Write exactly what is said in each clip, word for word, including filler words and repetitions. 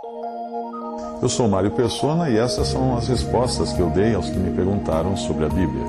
Eu sou Mário Persona e essas são as respostas que eu dei aos que me perguntaram sobre a Bíblia.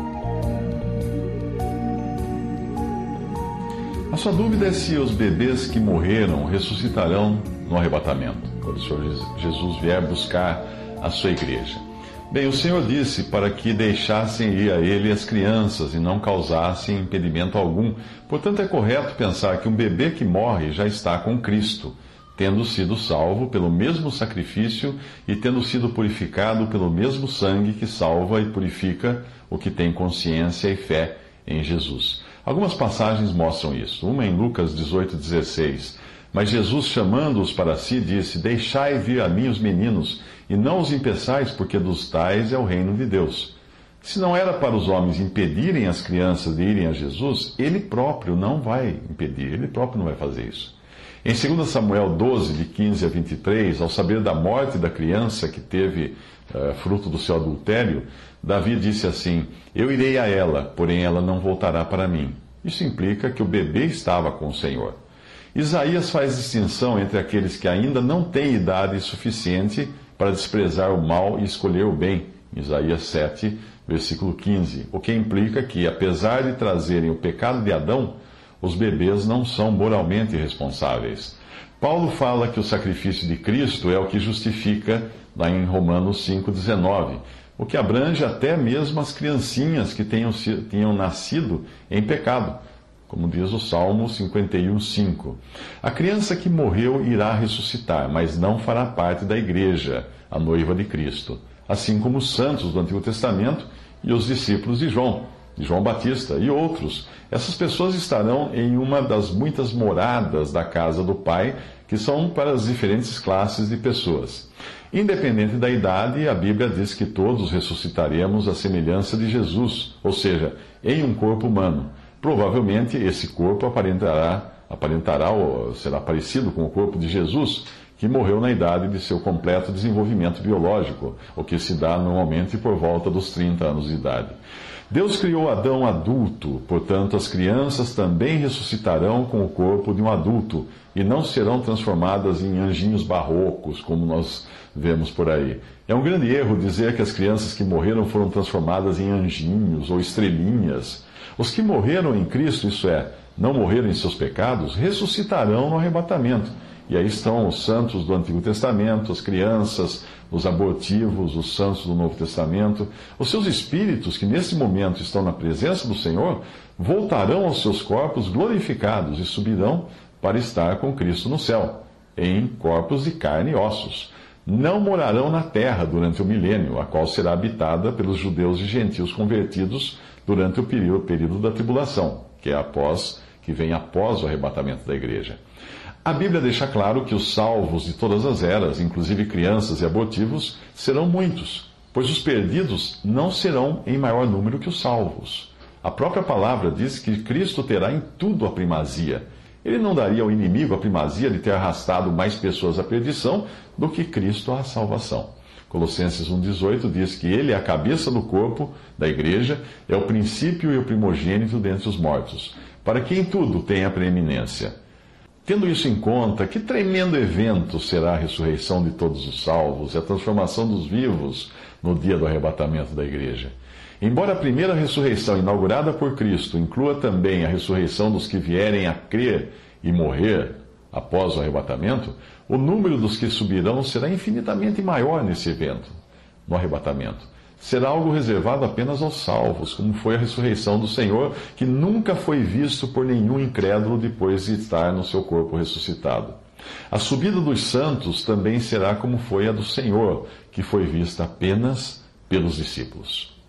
A sua dúvida é se os bebês que morreram ressuscitarão no arrebatamento, quando o Senhor Jesus vier buscar a sua igreja. Bem, o Senhor disse para que deixassem ir a Ele as crianças e não causassem impedimento algum. Portanto, é correto pensar que um bebê que morre já está com Cristo, tendo sido salvo pelo mesmo sacrifício e tendo sido purificado pelo mesmo sangue que salva e purifica o que tem consciência e fé em Jesus. Algumas passagens mostram isso. Uma em Lucas dezoito, dezesseis. Mas Jesus, chamando-os para si, disse: Deixai vir a mim os meninos, e não os impeçais, porque dos tais é o reino de Deus. Se não era para os homens impedirem as crianças de irem a Jesus, Ele próprio não vai impedir, Ele próprio não vai fazer isso. Em dois Samuel doze, de quinze a vinte e três, ao saber da morte da criança que teve uh, fruto do seu adultério, Davi disse assim: Eu irei a ela, porém ela não voltará para mim. Isso implica que o bebê estava com o Senhor. Isaías faz distinção entre aqueles que ainda não têm idade suficiente para desprezar o mal e escolher o bem, Isaías sete, versículo quinze, o que implica que, apesar de trazerem o pecado de Adão, os bebês não são moralmente responsáveis. Paulo fala que o sacrifício de Cristo é o que justifica, lá em Romanos cinco, dezenove, o que abrange até mesmo as criancinhas que tenham, tenham nascido em pecado, como diz o Salmo cinquenta e um, cinco. A criança que morreu irá ressuscitar, mas não fará parte da igreja, a noiva de Cristo, assim como os santos do Antigo Testamento e os discípulos de João, de João Batista e outros. Essas pessoas estarão em uma das muitas moradas da casa do Pai, que são para as diferentes classes de pessoas. Independente da idade, a Bíblia diz que todos ressuscitaremos à semelhança de Jesus, ou seja, em um corpo humano. Provavelmente esse corpo aparentará, aparentará ou será parecido com o corpo de Jesus, que morreu na idade de seu completo desenvolvimento biológico, o que se dá normalmente por volta dos trinta anos de idade. Deus criou Adão adulto, portanto as crianças também ressuscitarão com o corpo de um adulto e não serão transformadas em anjinhos barrocos, como nós vemos por aí. É um grande erro dizer que as crianças que morreram foram transformadas em anjinhos ou estrelinhas. Os que morreram em Cristo, isso é, não morreram em seus pecados, ressuscitarão no arrebatamento. E aí estão os santos do Antigo Testamento, as crianças, os abortivos, os santos do Novo Testamento. Os seus espíritos, que nesse momento estão na presença do Senhor, voltarão aos seus corpos glorificados e subirão para estar com Cristo no céu, em corpos de carne e ossos. Não morarão na terra durante o milênio, a qual será habitada pelos judeus e gentios convertidos durante o período, período da tribulação, que é após, que vem após o arrebatamento da igreja. A Bíblia deixa claro que os salvos de todas as eras, inclusive crianças e abortivos, serão muitos, pois os perdidos não serão em maior número que os salvos. A própria palavra diz que Cristo terá em tudo a primazia. Ele não daria ao inimigo a primazia de ter arrastado mais pessoas à perdição do que Cristo à salvação. Colossenses um, dezoito diz que ele é a cabeça do corpo da igreja, é o princípio e o primogênito dentre os mortos, para que em tudo tenha preeminência. Tendo isso em conta, que tremendo evento será a ressurreição de todos os salvos e a transformação dos vivos no dia do arrebatamento da igreja. Embora a primeira ressurreição inaugurada por Cristo inclua também a ressurreição dos que vierem a crer e morrer após o arrebatamento, o número dos que subirão será infinitamente maior nesse evento, no arrebatamento. Será algo reservado apenas aos salvos, como foi a ressurreição do Senhor, que nunca foi visto por nenhum incrédulo depois de estar no seu corpo ressuscitado. A subida dos santos também será como foi a do Senhor, que foi vista apenas pelos discípulos.